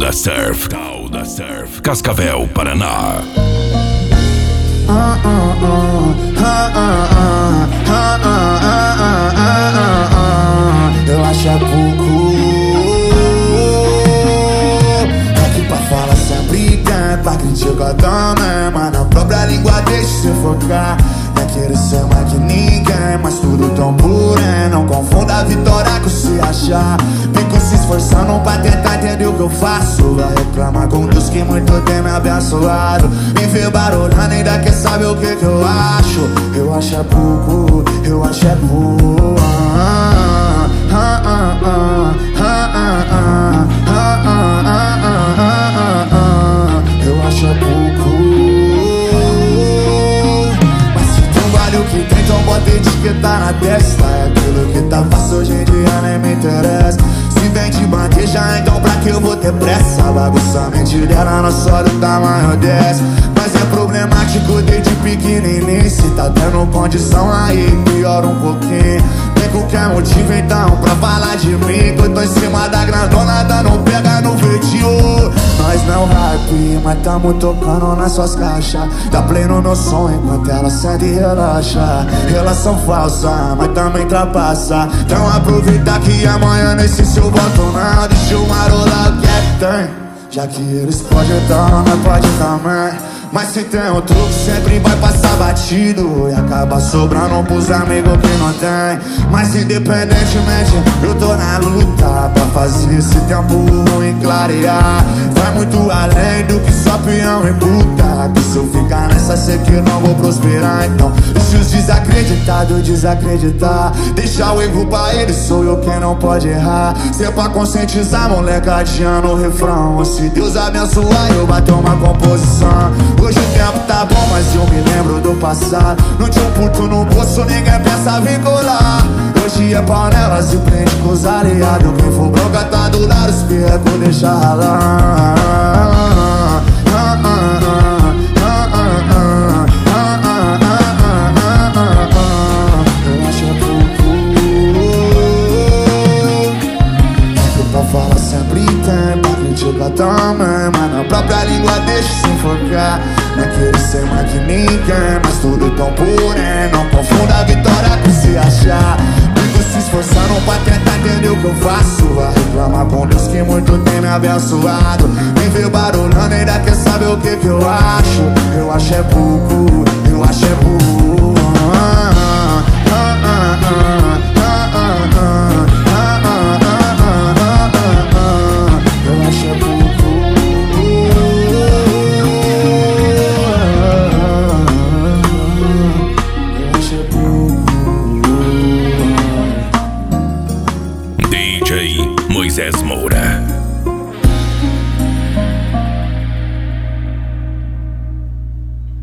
Surf, Cascavel, Paraná. Eu acho pouco. Aqui pra falar sempre tem, pra criticar também, mas na própria língua deixa se focar. Não quero ser mais que ninguém, mas tudo tão porém. Não confunda a vitória com se achar. Fico se esforçando pra tentar entender o que eu faço. Vai reclamar com Deus que muito tem me abençoado. Me vê barulhando, ainda quer saber o que eu acho. Eu acho é pouco, eu acho é pouco. Eu acho é pouco. Mas se tu vale o que tem, então bota etiqueta na testa. É aquilo que tá fácil hoje em dia, nem me interessa. Se vem de bandeja, então pra que eu vou ter pressa? Bagunça a mente dela, não só do tamanho dessa. Mas é problemático desde pequenininho. Se tá tendo condição aí, piora um pouquinho. Tem qualquer motivo então pra falar de mim, que eu tô em cima da grandona, não pega no vídeo. Nós não hype, mas tamo tocando nas suas caixas. Dá play no meu som enquanto ela sente e relaxa. Relação falsa, mas também trapaça. Então aproveita que amanhã nesse seu voto não. Deixa o marolar o que é que tem. Já que eles podem então, nós pode também. Mas se tem um truque, sempre vai passar batido e acaba sobrando pros amigos que não tem. Mas independentemente, eu tô na luta pra fazer esse tempo ruim clarear. Vai muito além do que só peão e puta. Que se eu ficar nessa, sei que não vou prosperar. Então, se os desacreditados desacreditar, deixar o erro pra eles, sou eu quem não pode errar. Se é pra conscientizar, molecadinha no refrão. Se Deus abençoar, eu bater uma composição. Hoje o tempo tá bom, mas eu me lembro do passado. Não tinha um puto no bolso, ninguém pensa vincular. Hoje é panelas e prende com os aliados. Quem for bronca tá do lado, os piecos deixa ralar. Eu acho é pouco. É que pra falar sempre tem, pra criticar também, mas na própria língua deixa se enfocar. Não quero ser mais que ninguém, mas tudo tão porém. Não confunda a vitória com se achar. Fico se esforçando pra tentar entender o que eu faço. Vai reclamar com Deus que muito tem me abençoado. Me vê barulhando, ainda quer saber o que eu acho. Eu acho é pouco, eu acho é pouco. Eu acho é pouco. DJ Moisés Moura.